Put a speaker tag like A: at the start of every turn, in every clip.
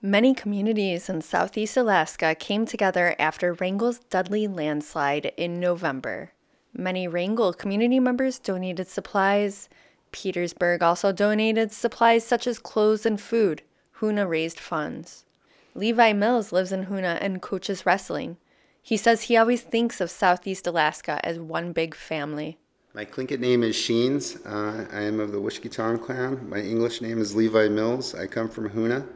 A: Many communities in southeast Alaska came together after Wrangell's deadly landslide in November. Many Wrangell community members donated supplies. Petersburg also donated supplies such as clothes and food. Hoonah raised funds. Levi Mills lives in Hoonah and coaches wrestling. He says he always thinks of southeast Alaska as one big family.
B: My Tlingit name is Sheens. I am of the Wishkiton clan. My English name is Levi Mills. I come from Hoonah.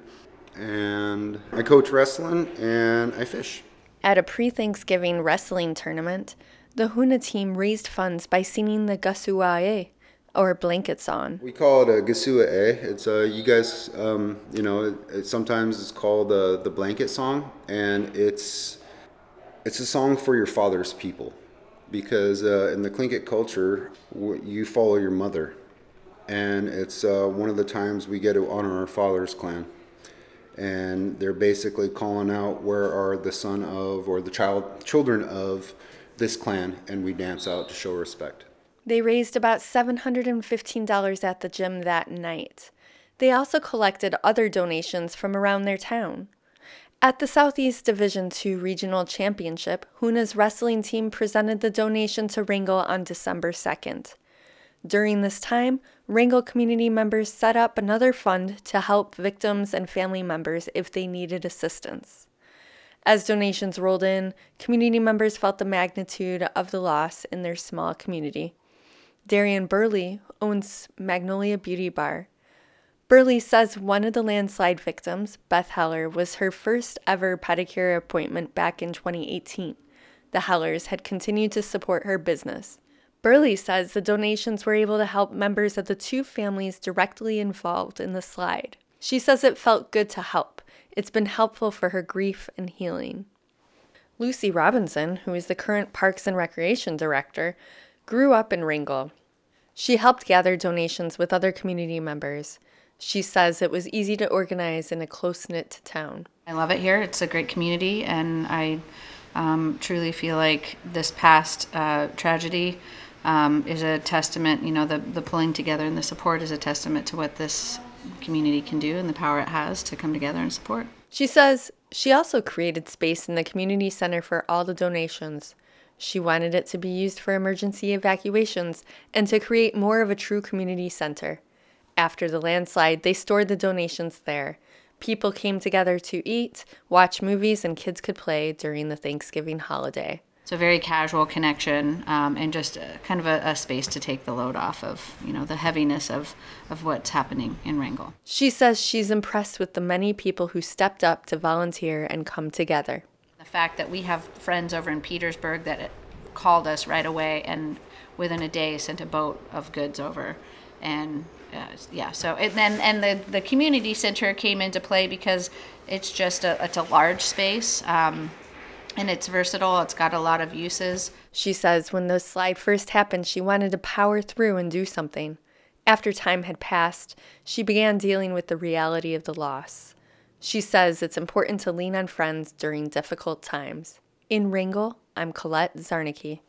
B: And I coach wrestling and I fish.
A: At a pre-Thanksgiving wrestling tournament, the Hoonah team raised funds by singing the Gasuae, or blanket song.
B: We call it a Gasuae. It's you guys, sometimes it's called the blanket song, and it's a song for your father's people, because in the Tlingit culture, you follow your mother, and it's one of the times we get to honor our father's clan. And they're basically calling out where are the son of or the children of this clan, and we dance out to show respect.
A: They raised about $715 at the gym that night. They also collected other donations from around their town. At the Southeast Division II Regional Championship, Hoonah's wrestling team presented the donation to Wrangell on December 2nd. During this time, Wrangell community members set up another fund to help victims and family members if they needed assistance. As donations rolled in, community members felt the magnitude of the loss in their small community. Darian Burley owns Magnolia Beauty Bar. Burley says one of the landslide victims, Beth Heller, was her first ever pedicure appointment back in 2018. The Hellers had continued to support her business. Burley says the donations were able to help members of the two families directly involved in the slide. She says it felt good to help. It's been helpful for her grief and healing. Lucy Robinson, who is the current Parks and Recreation Director, grew up in Wrangell. She helped gather donations with other community members. She says it was easy to organize in a close-knit town.
C: I love it here. It's a great community, and I truly feel like this past tragedy is a testament, the pulling together and the support is a testament to what this community can do and the power it has to come together and support.
A: She says she also created space in the community center for all the donations. She wanted it to be used for emergency evacuations and to create more of a true community center. After the landslide, they stored the donations there. People came together to eat, watch movies, and kids could play during the Thanksgiving holiday.
C: It's a very casual connection and just kind of a space to take the load off of, the heaviness of what's happening in Wrangell.
A: She says she's impressed with the many people who stepped up to volunteer and come together.
C: The fact that we have friends over in Petersburg that called us right away and within a day sent a boat of goods over. And the community center came into play because it's just it's a large space. And it's versatile. It's got a lot of uses.
A: She says when the slide first happened, she wanted to power through and do something. After time had passed, she began dealing with the reality of the loss. She says it's important to lean on friends during difficult times. In Wrangell, I'm Colette Zarnicki.